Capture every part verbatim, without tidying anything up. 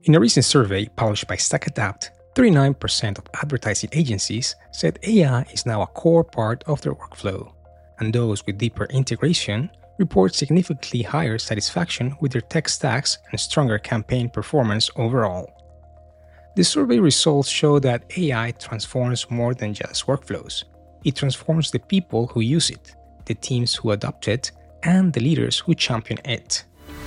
In a recent survey published by StackAdapt, thirty-nine percent of advertising agencies said A I is now a core part of their workflow, and those with deeper integration report significantly higher satisfaction with their tech stacks and stronger campaign performance overall. The survey results show that A I transforms more than just workflows. It transforms the people who use it, the teams who adopt it, and the leaders who champion it.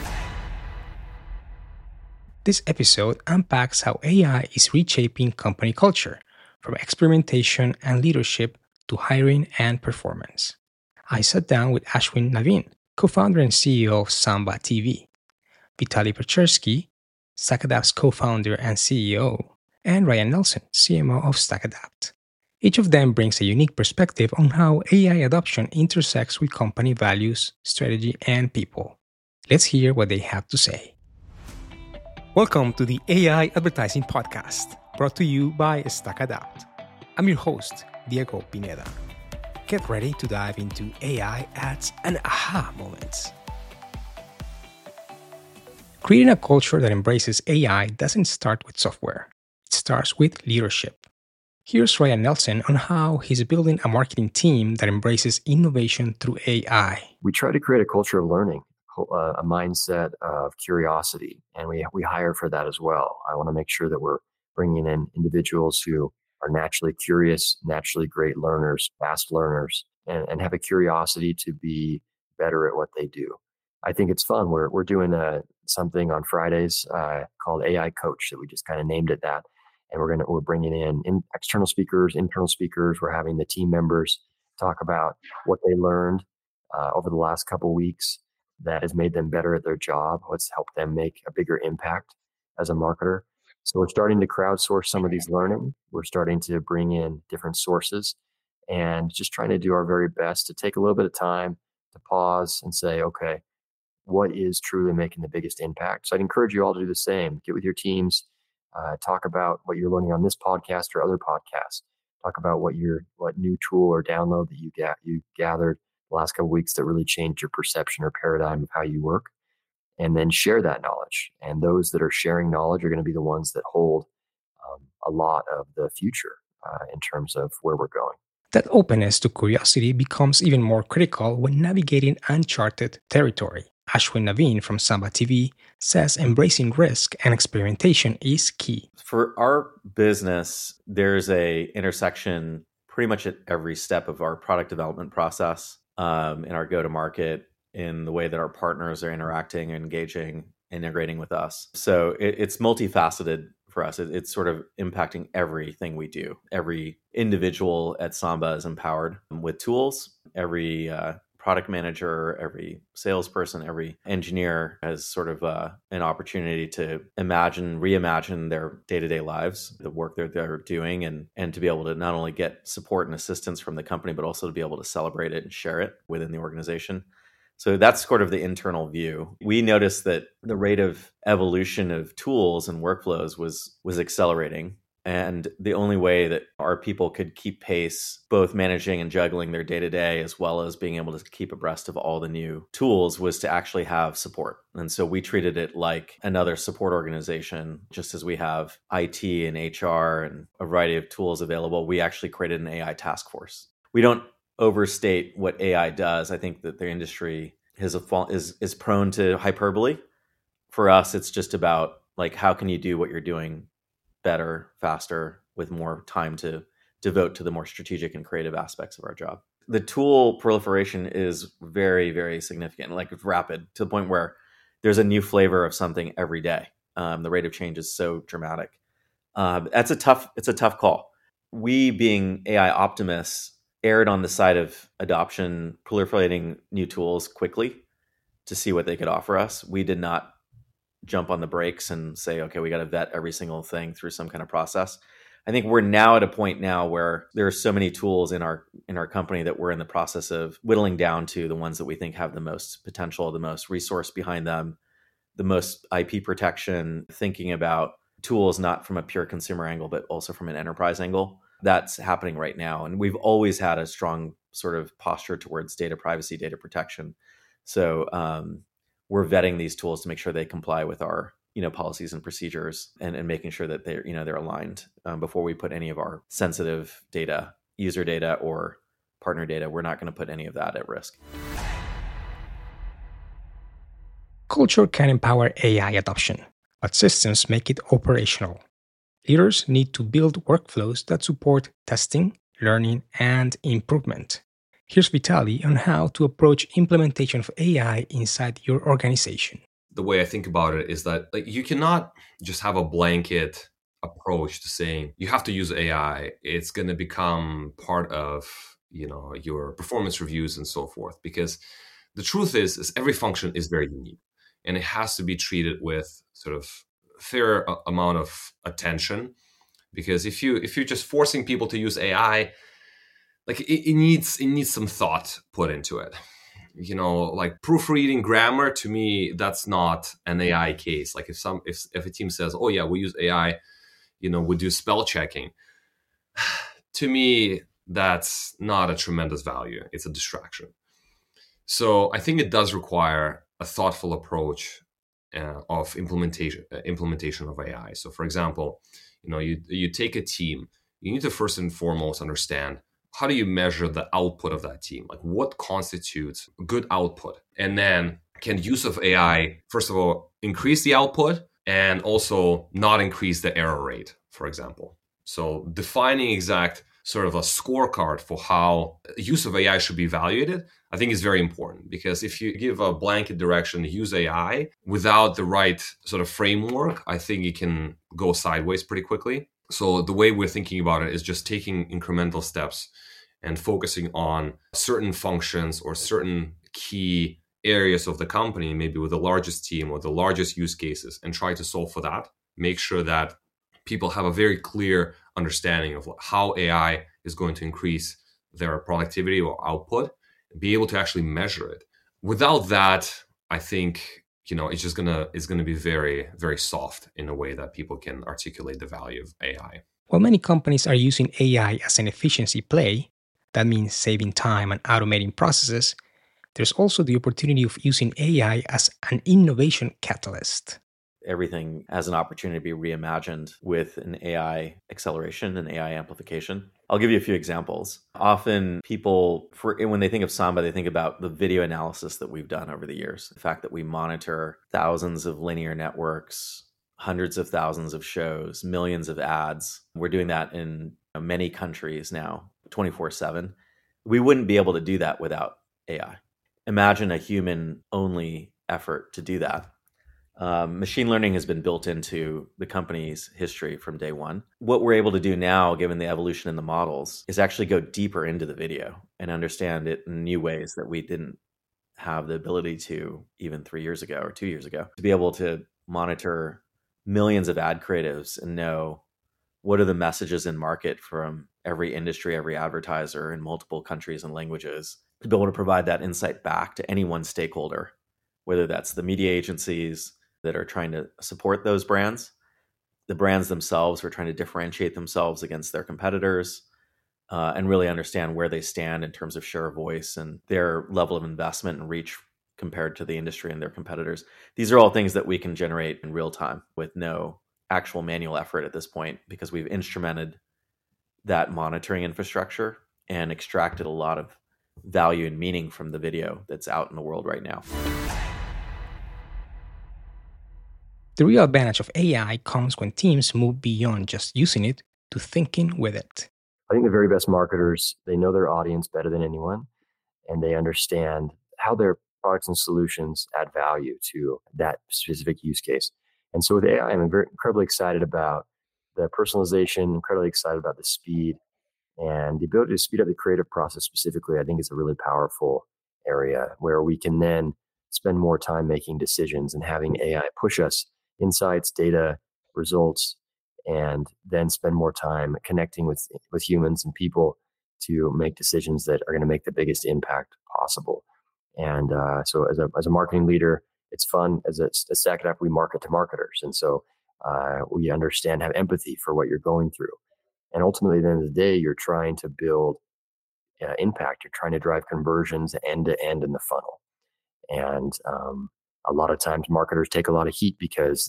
This episode unpacks how A I is reshaping company culture, from experimentation and leadership to hiring and performance. I sat down with Ashwin Navin, co-founder and C E O of Samba T V, Vitaly Pechersky, StackAdapt's co-founder and C E O, and Ryan Nelson, C M O of StackAdapt. Each of them brings a unique perspective on how A I adoption intersects with company values, strategy, and people. Let's hear what they have to say. Welcome to the A I Advertising Podcast, brought to you by StackAdapt. I'm your host, Diego Pineda. Get ready to dive into A I ads and aha moments. Creating a culture that embraces A I doesn't start with software. It starts with leadership. Here's Ryan Nelson on how he's building a marketing team that embraces innovation through A I. We try to create a culture of learning, a mindset of curiosity, and we we hire for that as well. I want to make sure that we're bringing in individuals who are naturally curious, naturally great learners, fast learners, and, and have a curiosity to be better at what they do. I think it's fun. We're we're doing a, something on Fridays uh, called A I Coach that we just kind of named it that, and we're gonna we're bringing in, in external speakers, internal speakers. We're having the team members talk about what they learned uh, over the last couple weeks that has made them better at their job, what's helped them make a bigger impact as a marketer. So we're starting to crowdsource some of these learning. We're starting to bring in different sources and just trying to do our very best to take a little bit of time to pause and say, okay, what is truly making the biggest impact? So I'd encourage you all to do the same. Get with your teams, uh, talk about what you're learning on this podcast or other podcasts. Talk about what your what new tool or download that you get you gathered the last couple of weeks that really changed your perception or paradigm of how you work, and then share that knowledge. And those that are sharing knowledge are going to be the ones that hold um, a lot of the future uh, in terms of where we're going. That openness to curiosity becomes even more critical when navigating uncharted territory. Ashwin Navin from Samba T V says embracing risk and experimentation is key. For our business, there's a intersection pretty much at every step of our product development process. Um, in our go-to-market, in the way that our partners are interacting, engaging, integrating with us. So it, it's multifaceted for us. It, it's sort of impacting everything we do. Every individual at Samba is empowered with tools. Every uh, product manager, every salesperson, every engineer has sort of uh, an opportunity to imagine, reimagine their day-to-day lives, the work that they're doing, and, and to be able to not only get support and assistance from the company, but also to be able to celebrate it and share it within the organization. So that's sort of the internal view. We noticed that the rate of evolution of tools and workflows was was accelerating. And the only way that our people could keep pace, both managing and juggling their day-to-day, as well as being able to keep abreast of all the new tools, was to actually have support. And so we treated it like another support organization. Just as we have I T and H R and a variety of tools available, we actually created an A I task force. We don't overstate what A I does. I think that the industry is, a, is, is prone to hyperbole. For us, it's just about, like, how can you do what you're doing better, faster, with more time to devote to the more strategic and creative aspects of our job. The tool proliferation is very, very significant, like it's rapid, to the point where there's a new flavor of something every day. Um, the rate of change is so dramatic. Uh, that's a tough, it's a tough call. We, being A I optimists, erred on the side of adoption, proliferating new tools quickly to see what they could offer us. We did not jump on the brakes and say, okay, we got to vet every single thing through some kind of process. I think we're now at a point now where there are so many tools in our in our company that we're in the process of whittling down to the ones that we think have the most potential, the most resource behind them, the most I P protection, thinking about tools not from a pure consumer angle, but also from an enterprise angle. That's happening right now. And we've always had a strong sort of posture towards data privacy, data protection. So um, we're vetting these tools to make sure they comply with our you know, policies and procedures and, and making sure that they're, you know, they're aligned um, before we put any of our sensitive data, user data or partner data. We're not going to put any of that at risk. Culture can empower A I adoption, but systems make it operational. Leaders need to build workflows that support testing, learning, and improvement. Here's Vitaly on how to approach implementation of A I inside your organization. The way I think about it is that like you cannot just have a blanket approach to saying you have to use A I. It's going to become part of, you know, your performance reviews and so forth. Because the truth is, is every function is very unique, and it has to be treated with sort of fair amount of attention. Because if you if you're just forcing people to use A I, like it, it needs it needs some thought put into it. You know, like proofreading grammar, to me, that's not an A I case. Like if some if if a team says, oh yeah, we use A I, you know, we do spell checking. To me, that's not a tremendous value. It's a distraction. So I think it does require a thoughtful approach uh, of implementation uh, implementation of A I. So for example, you know, you you take a team, you need to first and foremost understand, how do you measure the output of that team? Like what constitutes good output? And then can use of A I, first of all, increase the output and also not increase the error rate, for example. So defining exact sort of a scorecard for how use of A I should be evaluated, I think is very important, because if you give a blanket direction, use A I without the right sort of framework, I think it can go sideways pretty quickly. So the way we're thinking about it is just taking incremental steps and focusing on certain functions or certain key areas of the company, maybe with the largest team or the largest use cases, and try to solve for that. Make sure that people have a very clear understanding of how A I is going to increase their productivity or output, and be able to actually measure it. Without that, I think, you know, it's just gonna it's gonna be very, very soft in a way that people can articulate the value of A I. While many companies are using A I as an efficiency play, that means saving time and automating processes, there's also the opportunity of using A I as an innovation catalyst. Everything has an opportunity to be reimagined with an A I acceleration and A I amplification. I'll give you a few examples. Often people, for, when they think of Samba, they think about the video analysis that we've done over the years. The fact that we monitor thousands of linear networks, hundreds of thousands of shows, millions of ads. We're doing that in many countries now, twenty-four seven. We wouldn't be able to do that without A I. Imagine a human-only effort to do that. Um, machine learning has been built into the company's history from day one. What we're able to do now, given the evolution in the models, is actually go deeper into the video and understand it in new ways that we didn't have the ability to even three years ago or two years ago. To be able to monitor millions of ad creatives and know what are the messages in market from every industry, every advertiser in multiple countries and languages, to be able to provide that insight back to any one stakeholder, whether that's the media agencies that are trying to support those brands, the brands themselves who are trying to differentiate themselves against their competitors, uh, and really understand where they stand in terms of share of voice and their level of investment and reach compared to the industry and their competitors. These are all things that we can generate in real time with no actual manual effort at this point, because we've instrumented that monitoring infrastructure and extracted a lot of value and meaning from the video that's out in the world right now. The real advantage of A I comes when teams move beyond just using it to thinking with it. I think the very best marketers, they know their audience better than anyone, and they understand how their products and solutions add value to that specific use case. And so with A I, I'm very incredibly excited about the personalization, incredibly excited about the speed, and the ability to speed up the creative process specifically, I think is a really powerful area where we can then spend more time making decisions and having A I push us insights, data, results, and then spend more time connecting with, with humans and people to make decisions that are going to make the biggest impact possible. And uh, so as a, as a marketing leader, it's fun. As a, a StackIt app, we market to marketers. And so uh, we understand, have empathy for what you're going through. And ultimately, at the end of the day, you're trying to build uh, impact. You're trying to drive conversions end to end in the funnel. And um, a lot of times marketers take a lot of heat because uh,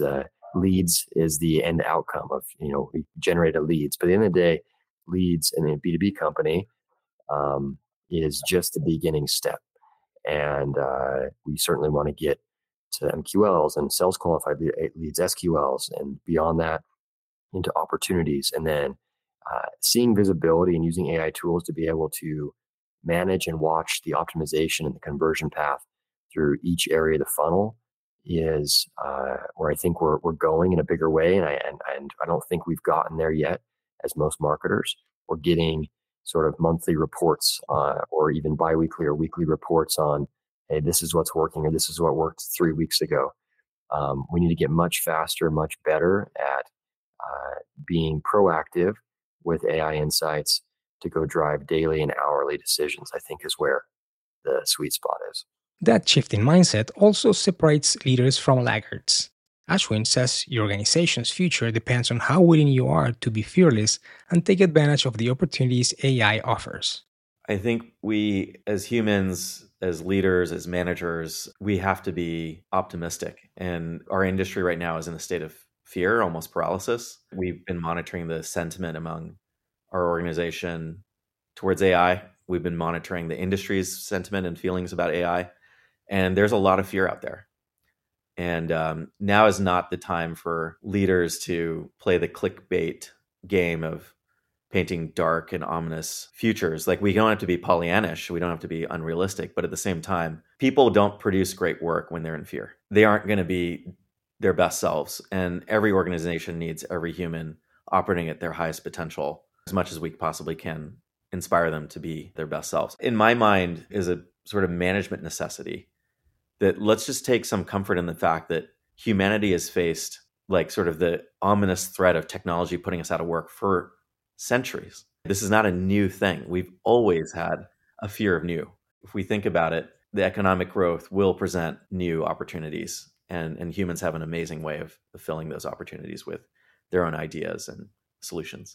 leads is the end outcome of, you know, we generated leads. But at the end of the day, leads in a B two B company um, is just the beginning step. And uh, we certainly want to get to M Q Ls and sales qualified leads, S Q Ls, and beyond that into opportunities. And then uh, seeing visibility and using A I tools to be able to manage and watch the optimization and the conversion path through each area of the funnel is uh, where I think we're we're going in a bigger way. And I and, and I don't think we've gotten there yet as most marketers. We're getting sort of monthly reports uh, or even biweekly or weekly reports on, hey, this is what's working or this is what worked three weeks ago. Um, we need to get much faster, much better at uh, being proactive with A I insights to go drive daily and hourly decisions, I think is where the sweet spot is. That shift in mindset also separates leaders from laggards. Ashwin says your organization's future depends on how willing you are to be fearless and take advantage of the opportunities A I offers. I think we, as humans, as leaders, as managers, we have to be optimistic. And our industry right now is in a state of fear, almost paralysis. We've been monitoring the sentiment among our organization towards A I. We've been monitoring the industry's sentiment and feelings about A I. And there's a lot of fear out there. And um, now is not the time for leaders to play the clickbait game of painting dark and ominous futures. Like, we don't have to be Pollyannish. We don't have to be unrealistic. But at the same time, people don't produce great work when they're in fear. They aren't going to be their best selves. And every organization needs every human operating at their highest potential as much as we possibly can, inspire them to be their best selves. In my mind is a sort of management necessity that let's just take some comfort in the fact that humanity has faced like sort of the ominous threat of technology putting us out of work for centuries. This is not a new thing. We've always had a fear of new. If we think about it, the economic growth will present new opportunities, and, and humans have an amazing way of fulfilling those opportunities with their own ideas and solutions.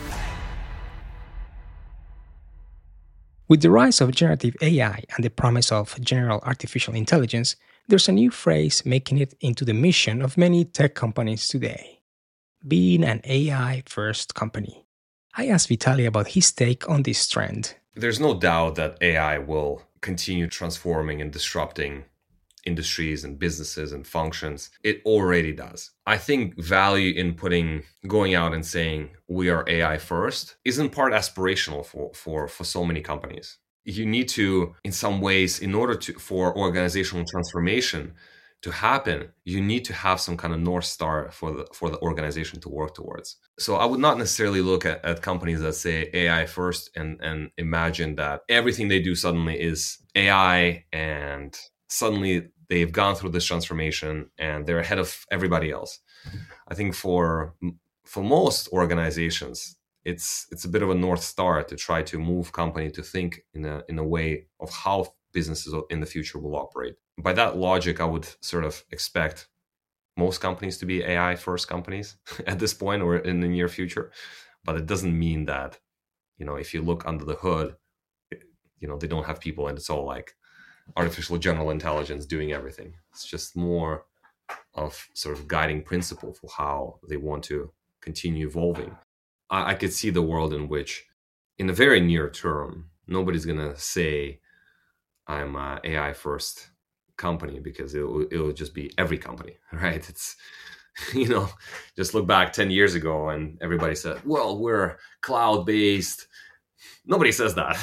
With the rise of generative A I and the promise of general artificial intelligence, there's a new phrase making it into the mission of many tech companies today: being an A I-first company. I asked Vitaly about his take on this trend. There's no doubt that A I will continue transforming and disrupting industries and businesses and functions. It already does. I think value in putting, going out and saying we are A I first isn't part aspirational for, for, for so many companies. You need to, in some ways, in order to for organizational transformation to happen, you need to have some kind of North Star for the for the organization to work towards. So I would not necessarily look at, at companies that say A I first and, and imagine that everything they do suddenly is A I and suddenly they've gone through this transformation and they're ahead of everybody else. I think for for most organizations, it's it's a bit of a North Star to try to move company to think in a in a way of how businesses in the future will operate. By that logic, I would sort of expect most companies to be A I first companies at this point or in the near future. But it doesn't mean that, you know, if you look under the hood, you know, they don't have people and it's all like artificial general intelligence doing everything. It's just more of sort of guiding principle for how they want to continue evolving. I, I could see the world in which, in the very near term, nobody's going to say, I'm a A I first company, because it'll, it'll just be every company, right? It's, you know, just look back ten years ago and everybody said, well, we're cloud-based. Nobody says that.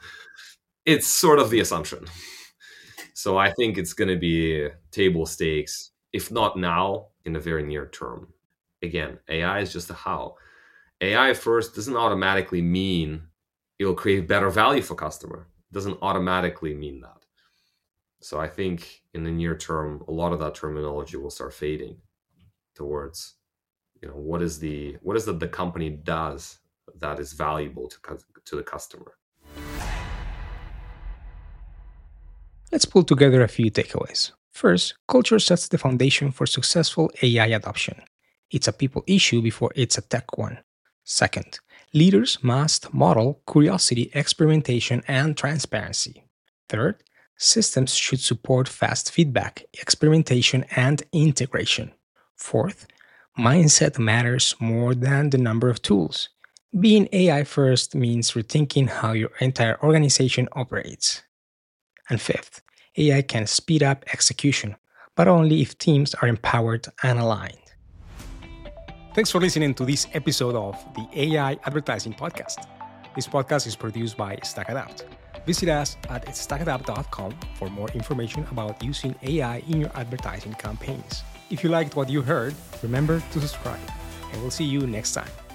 It's sort of the assumption. So I think it's going to be table stakes, if not now, in the very near term. Again, A I is just a how. A I first doesn't automatically mean it'll create better value for customer. It doesn't automatically mean that. So I think in the near term, a lot of that terminology will start fading towards, you know, what is the what is that the company does that is valuable to to the customer. Let's pull together a few takeaways. First, culture sets the foundation for successful A I adoption. It's a people issue before it's a tech one. Second, leaders must model curiosity, experimentation, and transparency. Third, systems should support fast feedback, experimentation, and integration. Fourth, mindset matters more than the number of tools. Being A I first means rethinking how your entire organization operates. And fifth, A I can speed up execution, but only if teams are empowered and aligned. Thanks for listening to this episode of the A I Advertising Podcast. This podcast is produced by StackAdapt. Visit us at stackadapt dot com for more information about using A I in your advertising campaigns. If you liked what you heard, remember to subscribe, and we'll see you next time.